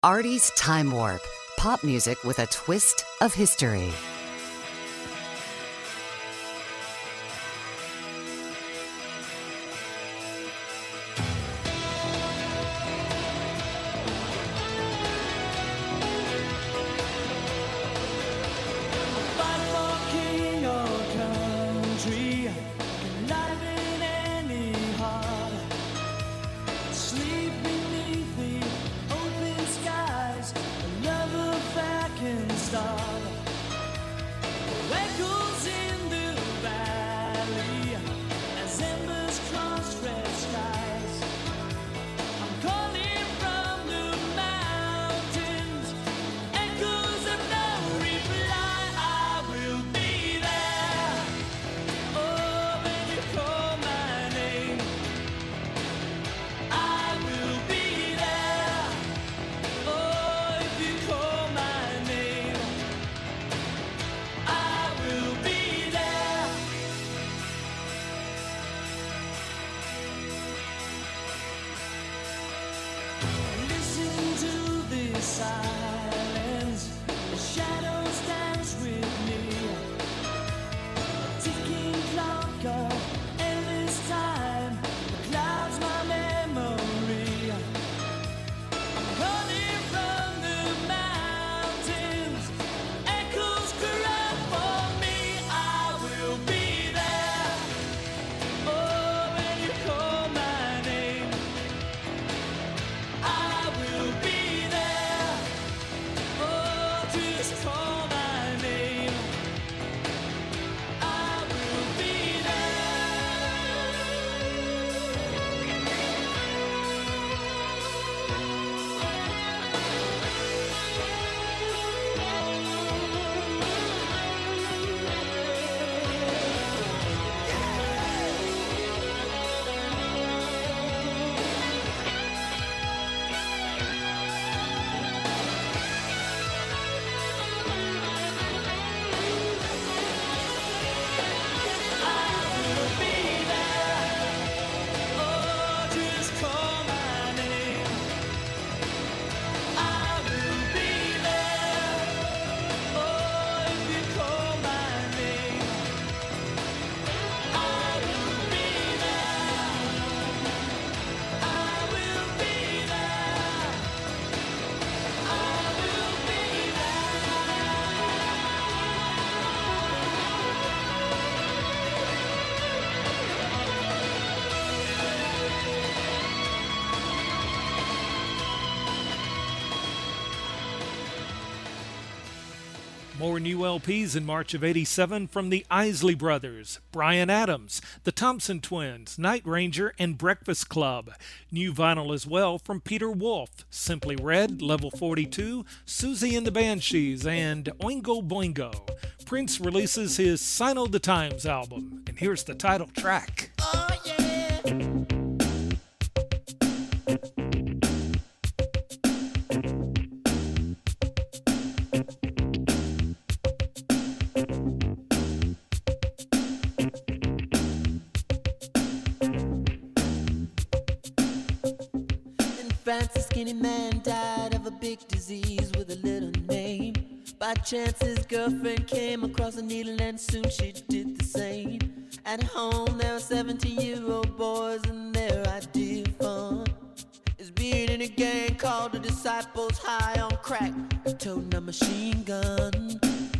Artie's Time Warp, pop music with a twist of history. More new LPs in March of '87 from the Isley Brothers, Bryan Adams, the Thompson Twins, Night Ranger, and Breakfast Club. New vinyl as well from Peter Wolf, Simply Red, Level 42, Susie and the Banshees, and Oingo Boingo. Prince releases his Sign o' the Times album, and here's the title track. Oh, yeah. France, a skinny man died of a big disease with a little name. By chance his girlfriend came across a needle and soon she did the same. At home there were 17-year-old boys and their idea of fun is being in a gang called the Disciples, high on crack, and toting a machine gun.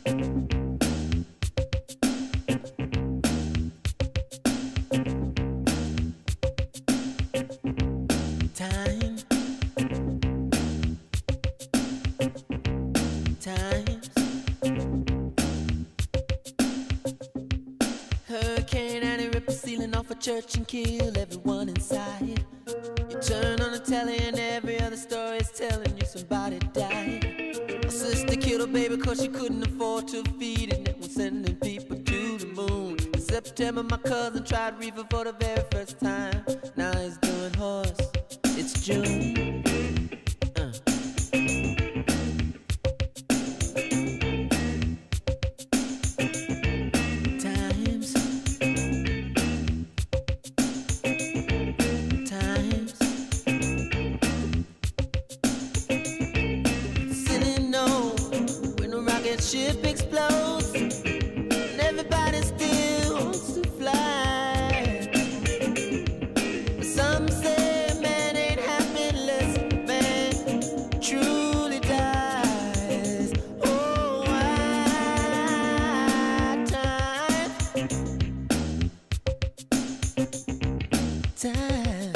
Church and kill everyone inside. You turn on the telly and every other story is telling you somebody died. My sister killed her baby cause she couldn't afford to feed it, and was sending people to the moon. In September my cousin tried reefer for the very first time. Now he's doing horse. It's June. that ship explodes, and everybody still wants to fly. But some say man ain't happy unless man truly dies. Oh, why time.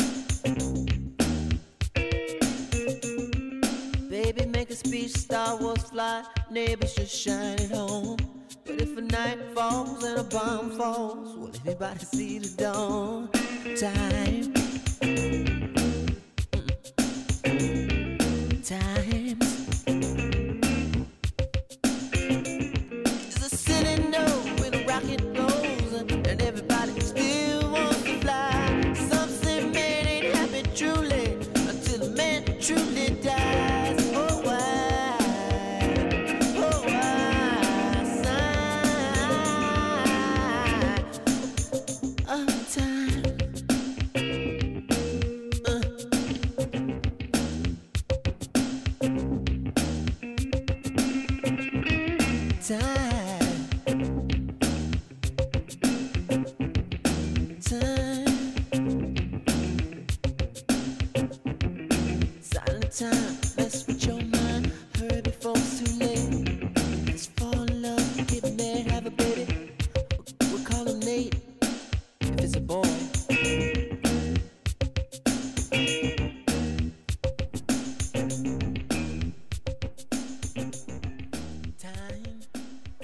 Baby, make a speech, Star Wars fly, neighbors just shine it home. But if a night falls and a bomb falls, will anybody see the dawn? Time. Times. There's a city note when a rocket goes, and everybody still wants to fly. Some say man ain't happy truly until a man truly dies. Oh, why? Oh, why? Sign of time. Time. Time. Silent time, mess with your mind. Hurry before it's too late. Let's fall in love, get married, have a baby. We'll call him Nate if it's a boy. Time.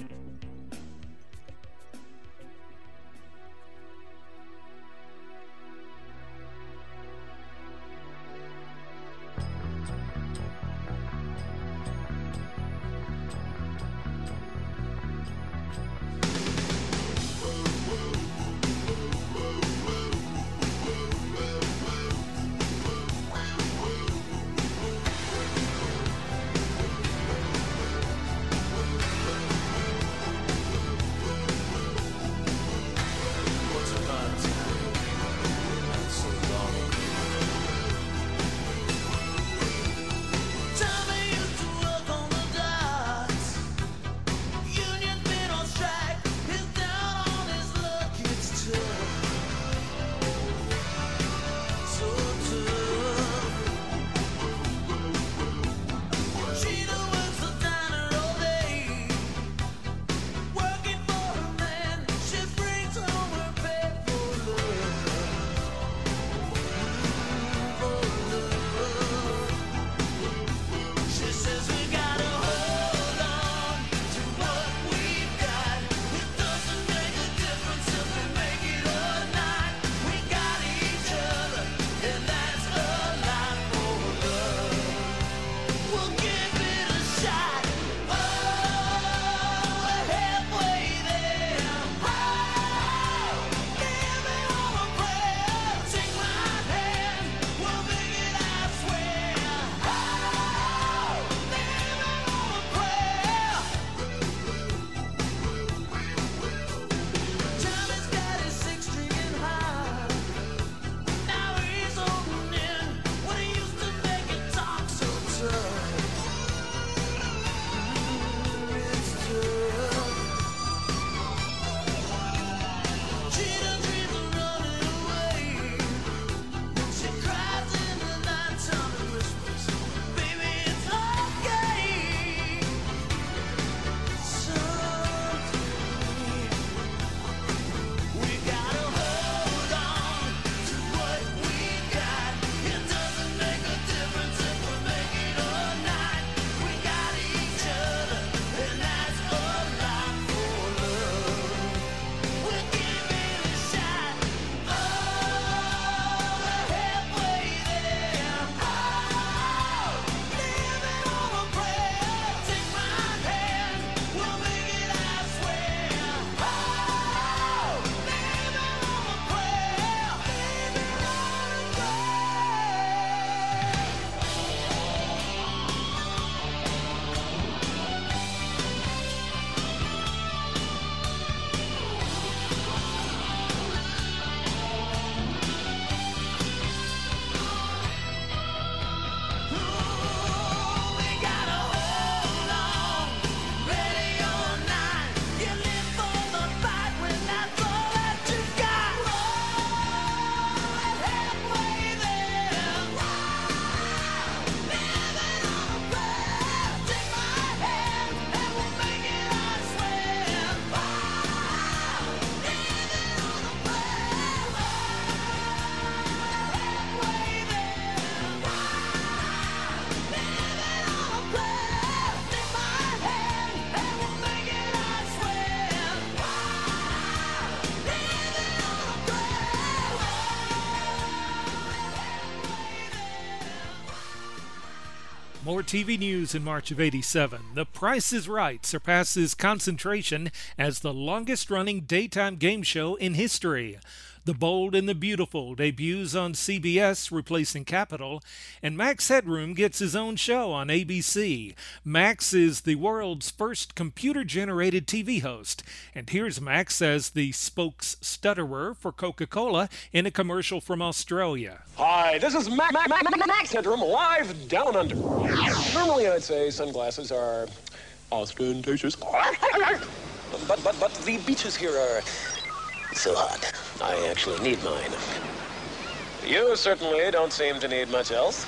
TV news in March of '87. The Price is Right surpasses Concentration as the longest-running daytime game show in history. The Bold and the Beautiful debuts on CBS, replacing Capitol, and Max Headroom gets his own show on ABC. Max is the world's first computer-generated TV host, and here's Max as the spokes-stutterer for Coca-Cola in a commercial from Australia. Hi, this is Max Headroom, live down under. Normally I'd say sunglasses are ostentatious, but the beaches here are so hot. I actually need mine. You certainly don't seem to need much else.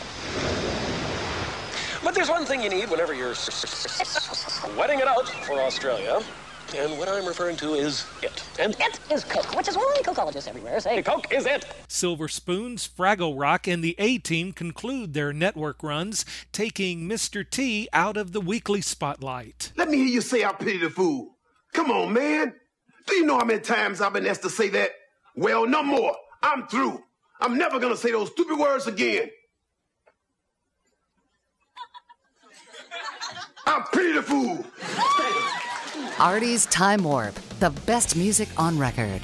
But there's one thing you need whenever you're sweating it out for Australia. And what I'm referring to is it. And it is Coke, which is why Cokeologists everywhere say Coke is it. Silver Spoons, Fraggle Rock, and the A-Team conclude their network runs, taking Mr. T out of the weekly spotlight. Let me hear you say I pity the fool. Come on, man. Do you know how many times I've been asked to say that? Well, no more. I'm through. I'm never going to say those stupid words again. I pity the fool. Artie's Time Warp, the best music on record.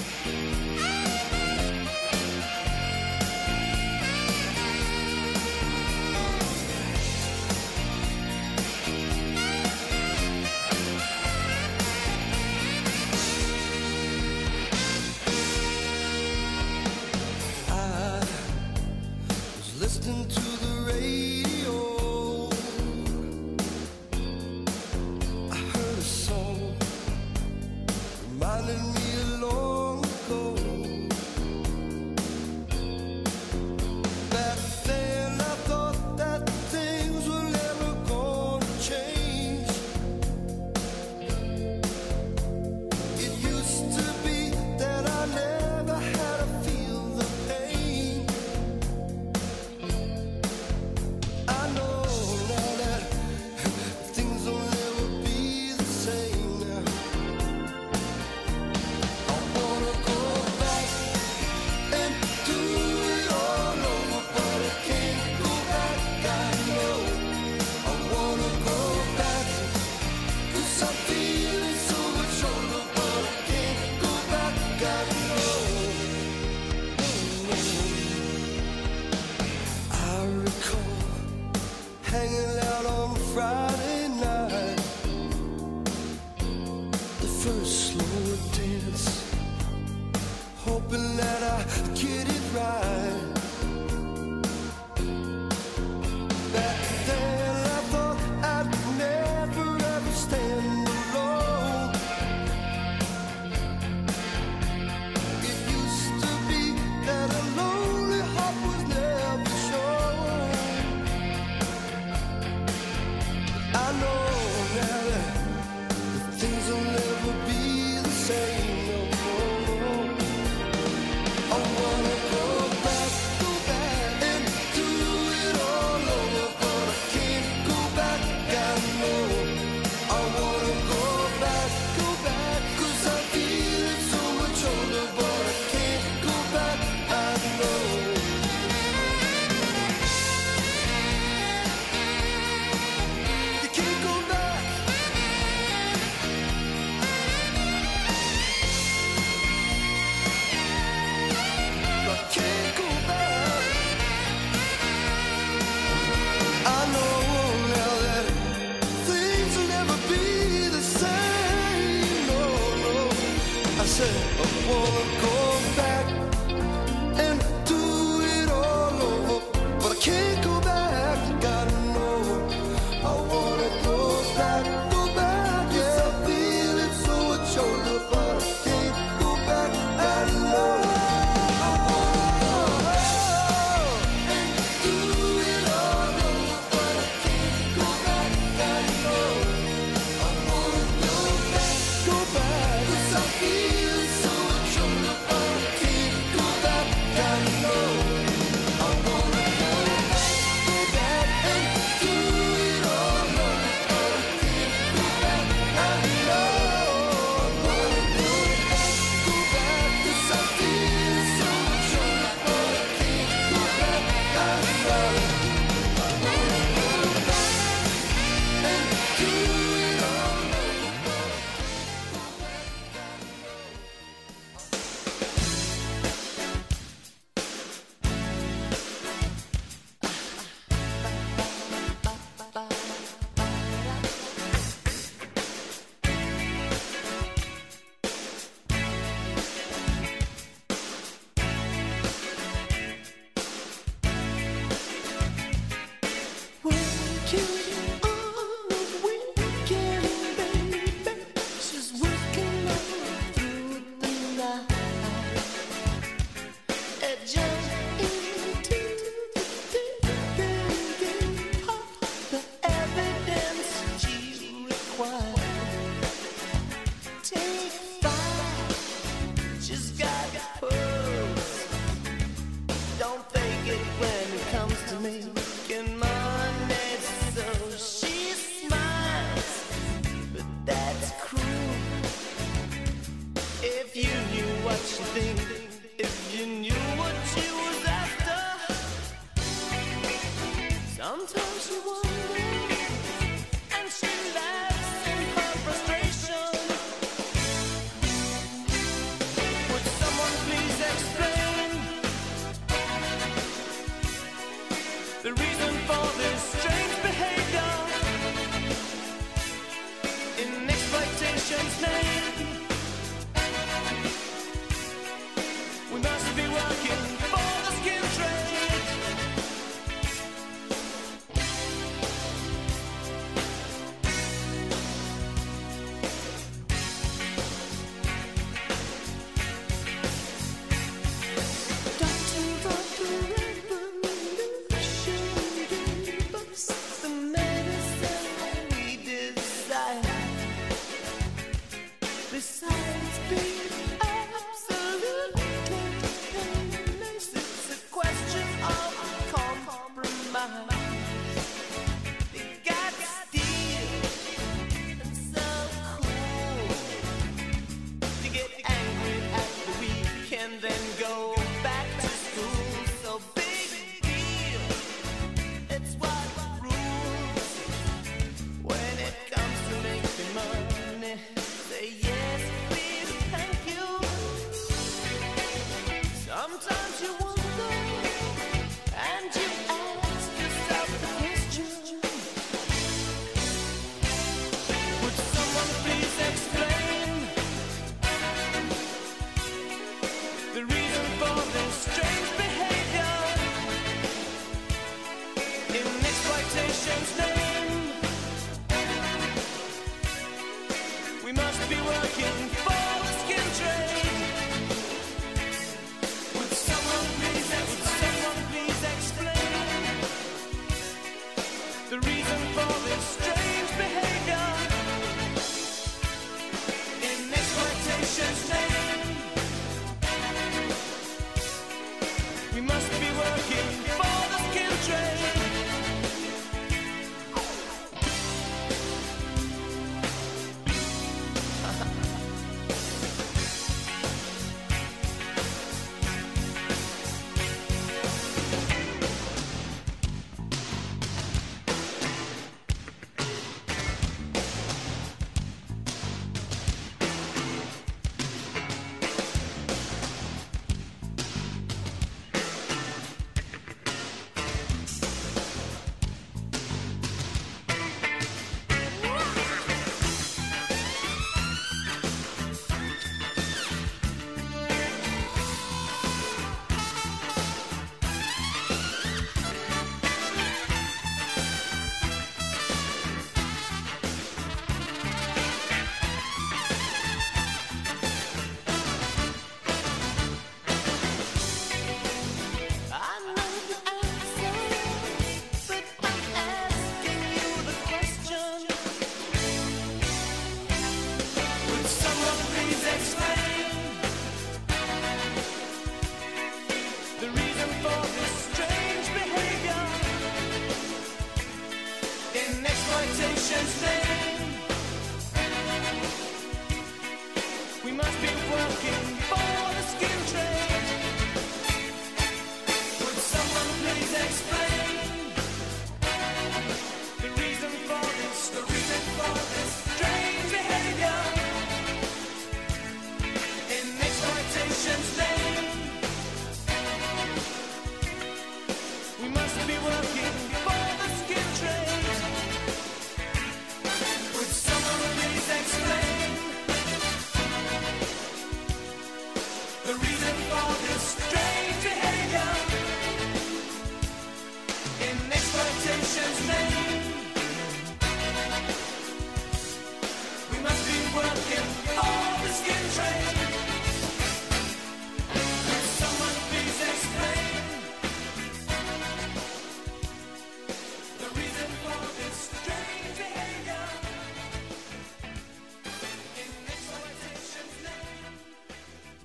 Listening to the radio, I heard a song reminding me of Lord.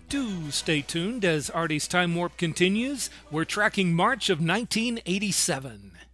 Do stay tuned as Artie's Time Warp continues. We're tracking March of 1987.